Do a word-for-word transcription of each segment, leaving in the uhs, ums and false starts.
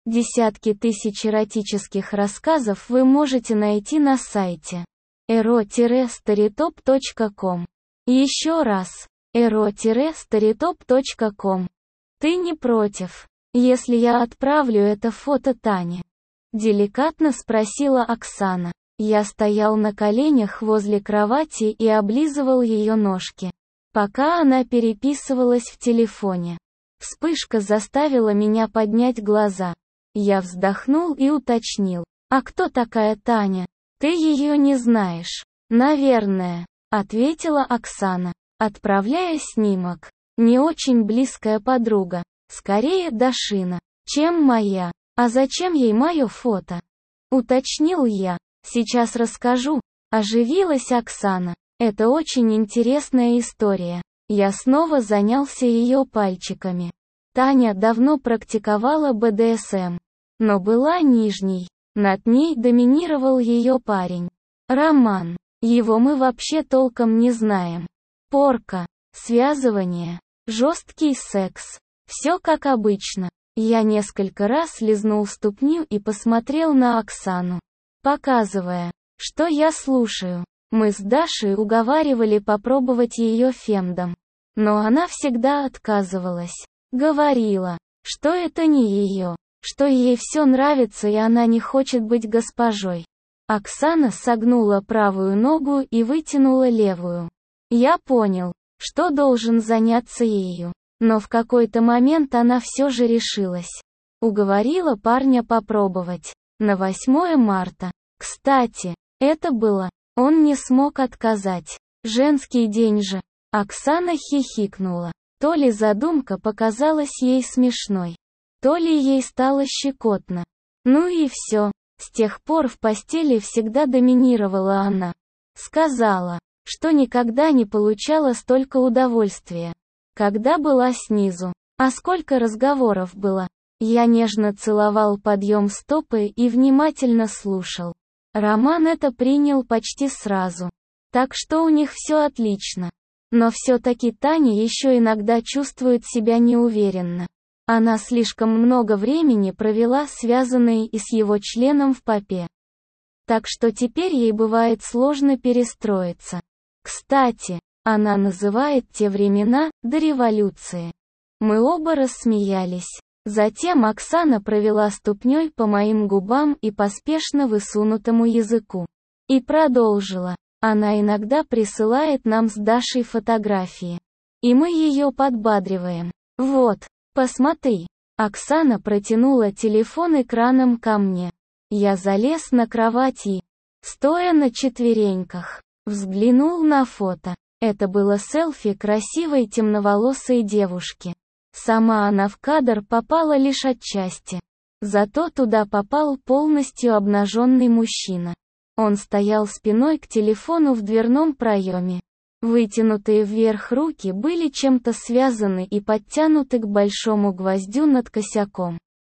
Десятки тысяч эротических рассказов вы можете найти на сайте эро старитоп точка ком. Еще раз, эро старитоп точка ком. Ты не против, если я отправлю это фото Тане? Деликатно спросила Оксана. Я стоял на коленях возле кровати и облизывал ее ножки, пока она переписывалась в телефоне. Вспышка заставила меня поднять глаза. Я вздохнул и уточнил. «А кто такая Таня? Ты ее не знаешь?» «Наверное», — ответила Оксана, отправляя снимок. «Не очень близкая подруга. Скорее Дашина, чем моя. А зачем ей мое фото?» Уточнил я. «Сейчас расскажу», — оживилась Оксана. «Это очень интересная история». Я снова занялся ее пальчиками. Таня давно практиковала бэ дэ эс эм, но была нижней. Над ней доминировал ее парень. Роман. Его мы вообще толком не знаем. Порка, связывание, жесткий секс. Все как обычно. Я несколько раз лизнул ступню и посмотрел на Оксану, показывая, что я слушаю. Мы с Дашей уговаривали попробовать ее фемдом, но она всегда отказывалась. Говорила, что это не ее, что ей все нравится и она не хочет быть госпожой. Оксана согнула правую ногу и вытянула левую. Я понял, что должен заняться ею, но в какой-то момент она все же решилась. Уговорила парня попробовать. На восьмое марта. Кстати, это было. Он не смог отказать. Женский день же. Оксана хихикнула. То ли задумка показалась ей смешной, то ли ей стало щекотно. Ну и все. С тех пор в постели всегда доминировала она. Сказала, что никогда не получала столько удовольствия, когда была снизу. А сколько разговоров было. Я нежно целовал подъем стопы и внимательно слушал. Роман это принял почти сразу. Так что у них все отлично. Но все-таки Таня еще иногда чувствует себя неуверенно. Она слишком много времени провела связанной и с его членом в попе. Так что теперь ей бывает сложно перестроиться. Кстати, она называет те времена до революции. Мы оба рассмеялись. Затем Оксана провела ступней по моим губам и поспешно высунутому языку. И продолжила. Она иногда присылает нам с Дашей фотографии. И мы ее подбадриваем. Вот, посмотри. Оксана протянула телефон экраном ко мне. Я залез на кровать и, стоя на четвереньках, взглянул на фото. Это было селфи красивой темноволосой девушки. Сама она в кадр попала лишь отчасти. Зато туда попал полностью обнаженный мужчина. Он стоял спиной к телефону в дверном проеме. Вытянутые вверх руки были чем-то связаны и подтянуты к большому гвоздю над косяком.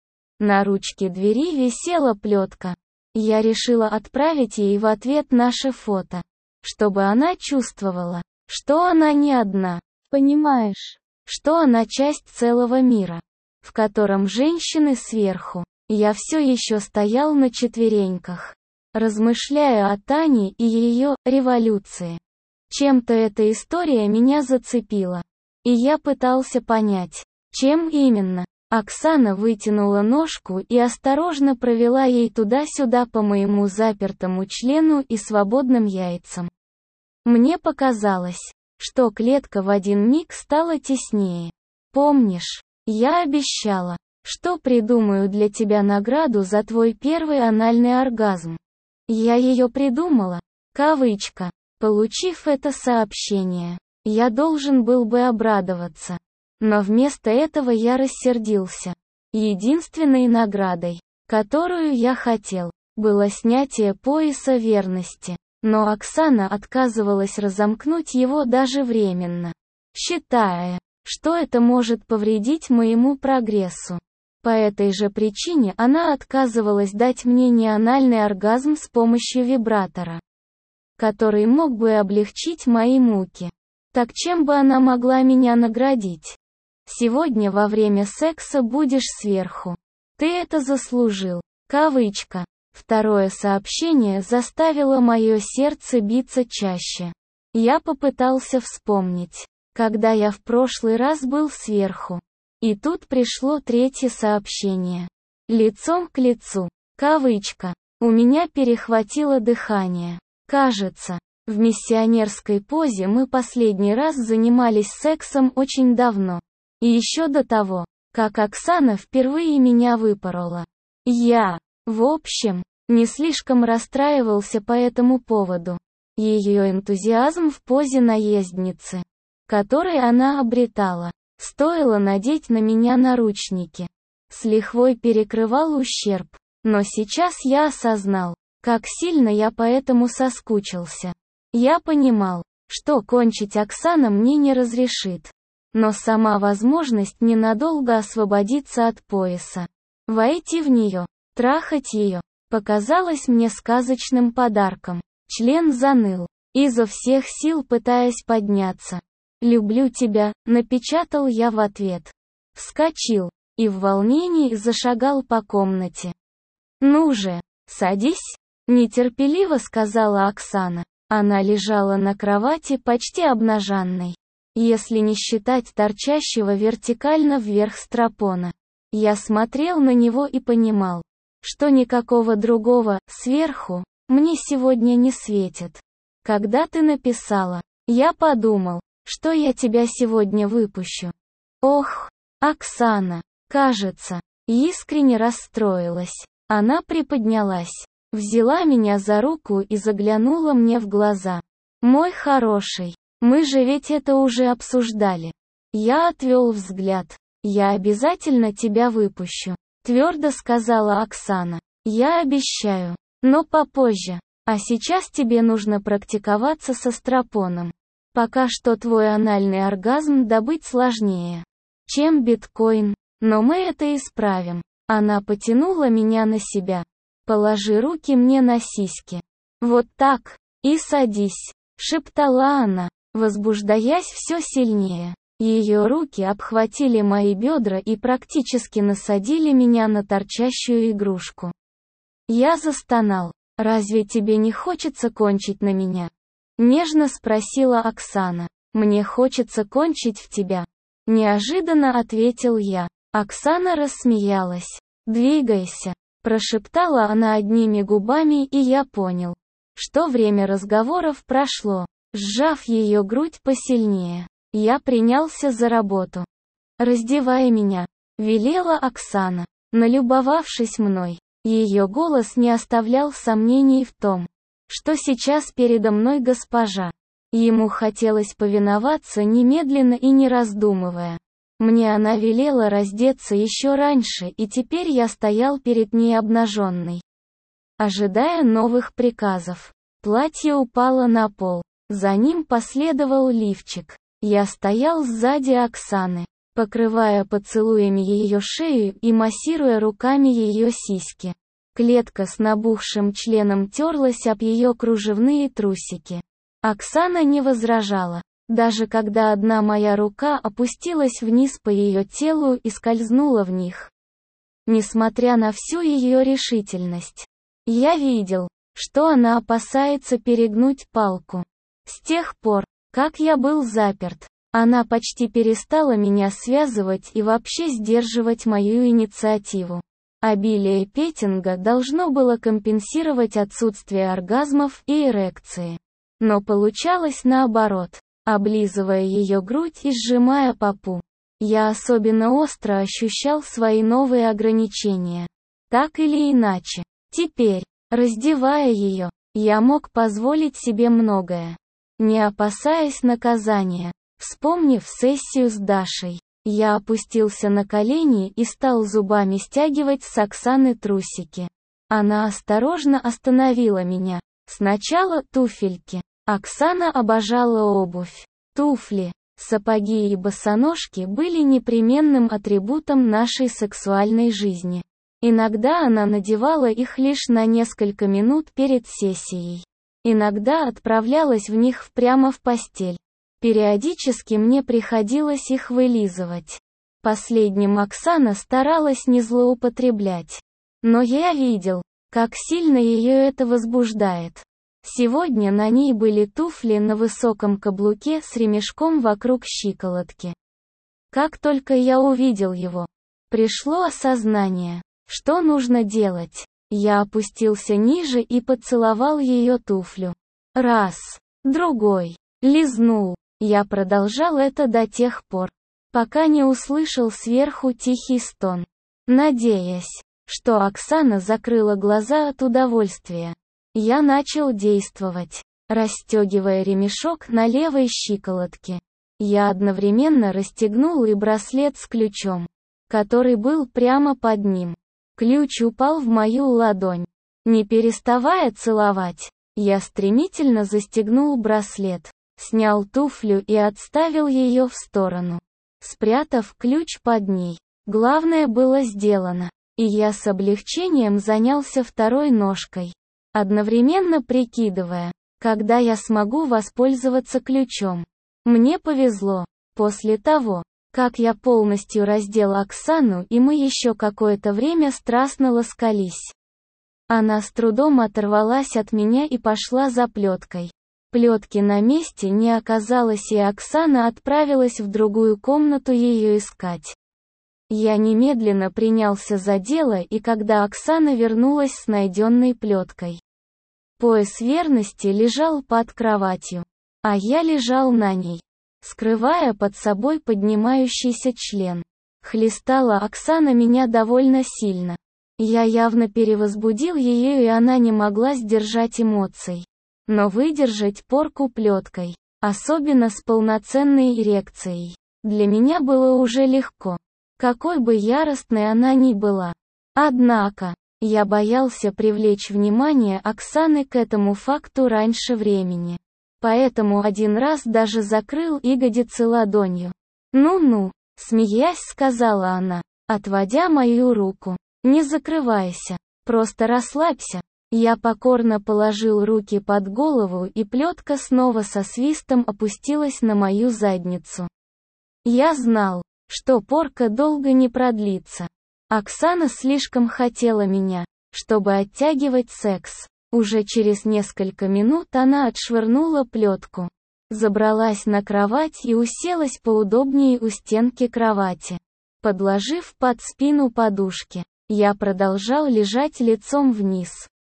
На ручке двери висела плетка. Я решила отправить ей в ответ наше фото, чтобы она чувствовала, что она не одна. Понимаешь, что она часть целого мира, в котором женщины сверху. Я все еще стоял на четвереньках, размышляя о Тане и ее революции. Чем-то эта история меня зацепила. И я пытался понять, чем именно. Оксана вытянула ножку и осторожно провела ей туда-сюда по моему запертому члену и свободным яйцам. Мне показалось, что клетка в один миг стала теснее. Помнишь, я обещала, что придумаю для тебя награду за твой первый анальный оргазм. Я ее придумала. Кавычка. Получив это сообщение, я должен был бы обрадоваться. Но вместо этого я рассердился. Единственной наградой, которую я хотел, было снятие пояса верности. Но Оксана отказывалась разомкнуть его даже временно, считая, что это может повредить моему прогрессу. По этой же причине она отказывалась дать мне неанальный оргазм с помощью вибратора, который мог бы облегчить мои муки. Так чем бы она могла меня наградить? Сегодня во время секса будешь сверху. Ты это заслужил. Кавычка. Второе сообщение заставило мое сердце биться чаще. Я попытался вспомнить, когда я в прошлый раз был сверху. И тут пришло третье сообщение. Лицом к лицу. Кавычка. У меня перехватило дыхание. Кажется, в миссионерской позе мы последний раз занимались сексом очень давно. И еще до того, как Оксана впервые меня выпорола. Я, в общем, не слишком расстраивался по этому поводу. Ее энтузиазм в позе наездницы, который она обретала, стоило надеть на меня наручники, с лихвой перекрывал ущерб. Но сейчас я осознал, как сильно я по этому соскучился. Я понимал, что кончить Оксана мне не разрешит. Но сама возможность ненадолго освободиться от пояса, войти в нее, трахать ее, показалась мне сказочным подарком. Член заныл, изо всех сил пытаясь подняться. «Люблю тебя», — напечатал я в ответ. Вскочил, и в волнении зашагал по комнате. «Ну же, садись», — нетерпеливо сказала Оксана. Она лежала на кровати почти обнаженной, если не считать торчащего вертикально вверх стропона. Я смотрел на него и понимал, что никакого другого, сверху, мне сегодня не светит. Когда ты написала, я подумал, что я тебя сегодня выпущу. Ох, Оксана, кажется, искренне расстроилась. Она приподнялась, взяла меня за руку и заглянула мне в глаза. Мой хороший, мы же ведь это уже обсуждали. Я отвел взгляд. Я обязательно тебя выпущу, твердо сказала Оксана. Я обещаю, но попозже. А сейчас тебе нужно практиковаться со стропоном. Пока что твой анальный оргазм добыть сложнее, чем биткоин, но мы это исправим. Она потянула меня на себя. Положи руки мне на сиськи. Вот так, и садись, шептала она, возбуждаясь все сильнее. Ее руки обхватили мои бедра и практически насадили меня на торчащую игрушку. Я застонал. «Разве тебе не хочется кончить на меня?» Нежно спросила Оксана. «Мне хочется кончить в тебя». Неожиданно ответил я. Оксана рассмеялась. «Двигайся», прошептала она одними губами, и я понял, что время разговоров прошло. Сжав ее грудь посильнее, я принялся за работу. «Раздевай меня», велела Оксана, налюбовавшись мной. Ее голос не оставлял сомнений в том, что сейчас передо мной госпожа. Ему хотелось повиноваться немедленно и не раздумывая. Мне она велела раздеться еще раньше, и теперь я стоял перед ней обнаженный, ожидая новых приказов. Платье упало на пол. За ним последовал лифчик. Я стоял сзади Оксаны, покрывая поцелуями ее шею и массируя руками ее сиськи. Клетка с набухшим членом терлась об ее кружевные трусики. Оксана не возражала, даже когда одна моя рука опустилась вниз по ее телу и скользнула в них. Несмотря на всю ее решительность, я видел, что она опасается перегнуть палку. С тех пор, как я был заперт, она почти перестала меня связывать и вообще сдерживать мою инициативу. Обилие петинга должно было компенсировать отсутствие оргазмов и эрекции. Но получалось наоборот. Облизывая ее грудь и сжимая попу, я особенно остро ощущал свои новые ограничения. Так или иначе, теперь, раздевая ее, я мог позволить себе многое, не опасаясь наказания. Вспомнив сессию с Дашей, я опустился на колени и стал зубами стягивать с Оксаны трусики. Она осторожно остановила меня. Сначала туфельки. Оксана обожала обувь. Туфли, сапоги и босоножки были непременным атрибутом нашей сексуальной жизни. Иногда она надевала их лишь на несколько минут перед сессией. Иногда отправлялась в них прямо в постель. Периодически мне приходилось их вылизывать. Последним Оксана старалась не злоупотреблять. Но я видел, как сильно ее это возбуждает. Сегодня на ней были туфли на высоком каблуке с ремешком вокруг щиколотки. Как только я увидел его, пришло осознание, что нужно делать. Я опустился ниже и поцеловал ее туфлю. Раз, другой, лизнул. Я продолжал это до тех пор, пока не услышал сверху тихий стон, надеясь, что Оксана закрыла глаза от удовольствия. Я начал действовать, расстегивая ремешок на левой щиколотке. Я одновременно расстегнул и браслет с ключом, который был прямо под ним. Ключ упал в мою ладонь. Не переставая целовать, я стремительно застегнул браслет, снял туфлю и отставил ее в сторону, спрятав ключ под ней. Главное было сделано, и я с облегчением занялся второй ножкой, одновременно прикидывая, когда я смогу воспользоваться ключом. Мне повезло. После того, как я полностью раздел Оксану и мы еще какое-то время страстно ласкались, она с трудом оторвалась от меня и пошла за плеткой. Плетки на месте не оказалось, и Оксана отправилась в другую комнату ее искать. Я немедленно принялся за дело, и когда Оксана вернулась с найденной плеткой, пояс верности лежал под кроватью, а я лежал на ней, скрывая под собой поднимающийся член. Хлестала Оксана меня довольно сильно. Я явно перевозбудил ее, и она не могла сдержать эмоций. Но выдержать порку плеткой, особенно с полноценной эрекцией, для меня было уже легко, какой бы яростной она ни была. Однако, я боялся привлечь внимание Оксаны к этому факту раньше времени. Поэтому один раз даже закрыл ягодицы ладонью. «Ну-ну», — смеясь сказала она, отводя мою руку. «Не закрывайся, просто расслабься». Я покорно положил руки под голову, и плетка снова со свистом опустилась на мою задницу. Я знал, что порка долго не продлится. Оксана слишком хотела меня, чтобы оттягивать секс. Уже через несколько минут она отшвырнула плетку, забралась на кровать и уселась поудобнее у стенки кровати, подложив под спину подушки. Я продолжал лежать лицом вниз,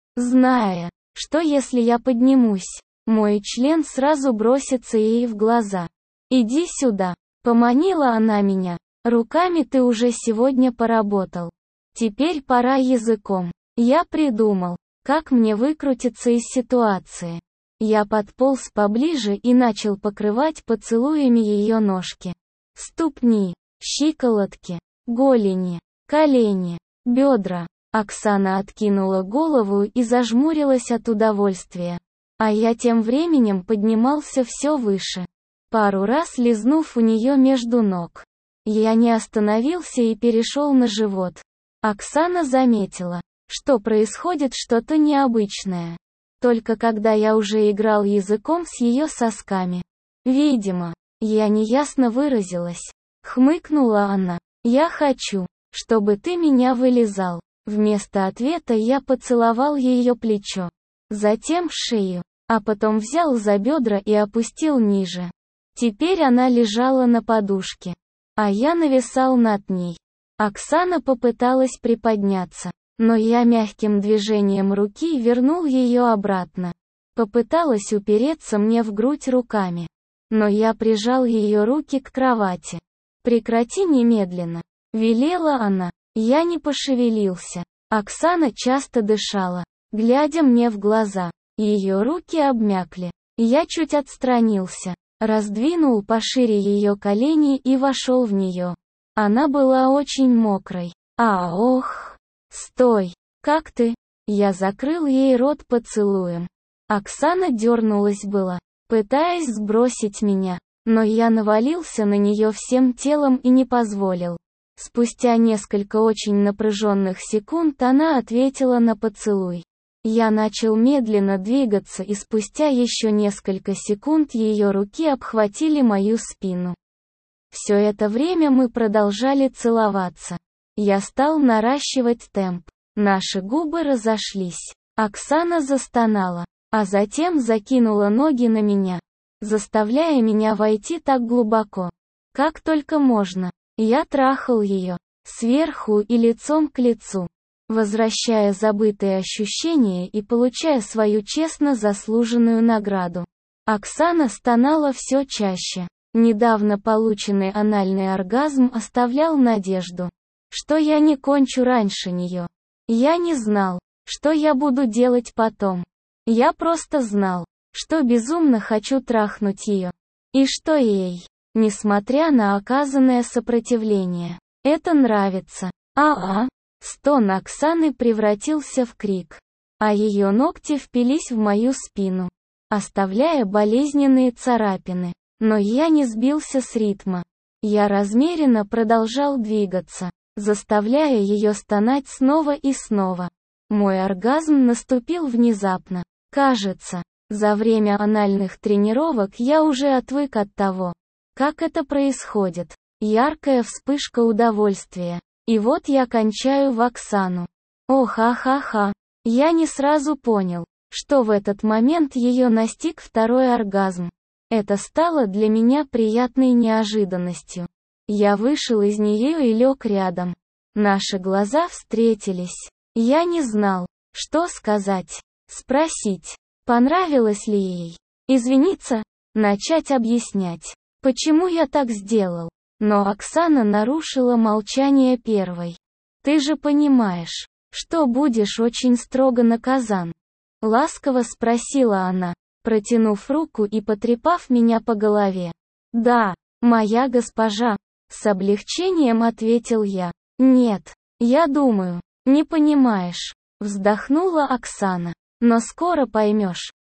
зная, что если я поднимусь, мой член сразу бросится ей в глаза. «Иди сюда», — поманила она меня. «Руками ты уже сегодня поработал. Теперь пора языком». Я придумал, как мне выкрутиться из ситуации. Я подполз поближе и начал покрывать поцелуями ее ножки, ступни, щиколотки, голени, колени, бедра. Оксана откинула голову и зажмурилась от удовольствия. А я тем временем поднимался все выше, пару раз лизнув у нее между ног. Я не остановился и перешел на живот. Оксана заметила, что происходит что-то необычное. Только когда я уже играл языком с ее сосками. Видимо, я неясно выразилась. Хмыкнула она. «Я хочу, чтобы ты меня вылизал». Вместо ответа я поцеловал ее плечо, затем шею, а потом взял за бедра и опустил ниже. Теперь она лежала на подушке, а я нависал над ней. Оксана попыталась приподняться, но я мягким движением руки вернул ее обратно. Попыталась упереться мне в грудь руками, но я прижал ее руки к кровати. «Прекрати немедленно», — велела она. Я не пошевелился. Оксана часто дышала, глядя мне в глаза. Ее руки обмякли. Я чуть отстранился, раздвинул пошире ее колени и вошел в нее. Она была очень мокрой. А ох! Стой! Как ты? Я закрыл ей рот поцелуем. Оксана дернулась было, пытаясь сбросить меня, но я навалился на нее всем телом и не позволил. Спустя несколько очень напряженных секунд она ответила на поцелуй. Я начал медленно двигаться, и спустя еще несколько секунд ее руки обхватили мою спину. Все это время мы продолжали целоваться. Я стал наращивать темп. Наши губы разошлись. Оксана застонала, а затем закинула ноги на меня, заставляя меня войти так глубоко, как только можно. Я трахал ее, сверху и лицом к лицу, возвращая забытые ощущения и получая свою честно заслуженную награду. Оксана стонала все чаще. Недавно полученный анальный оргазм оставлял надежду, что я не кончу раньше нее. Я не знал, что я буду делать потом. Я просто знал, что безумно хочу трахнуть ее. И что ей, несмотря на оказанное сопротивление, это нравится. А-а. Стон Оксаны превратился в крик, а ее ногти впились в мою спину, оставляя болезненные царапины. Но я не сбился с ритма. Я размеренно продолжал двигаться, заставляя ее стонать снова и снова. Мой оргазм наступил внезапно. Кажется, за время анальных тренировок я уже отвык от того, как это происходит. Яркая вспышка удовольствия. И вот я кончаю в Оксану. Ох, ха-ха-ха. Я не сразу понял, что в этот момент ее настиг второй оргазм. Это стало для меня приятной неожиданностью. Я вышел из нее и лег рядом. Наши глаза встретились. Я не знал, что сказать. Спросить, понравилось ли ей. Извиниться, начать объяснять, почему я так сделал. Но Оксана нарушила молчание первой. «Ты же понимаешь, что будешь очень строго наказан?» Ласково спросила она, протянув руку и потрепав меня по голове. «Да, моя госпожа», — с облегчением ответил я. «Нет, я думаю, не понимаешь», — вздохнула Оксана. «Но скоро поймешь.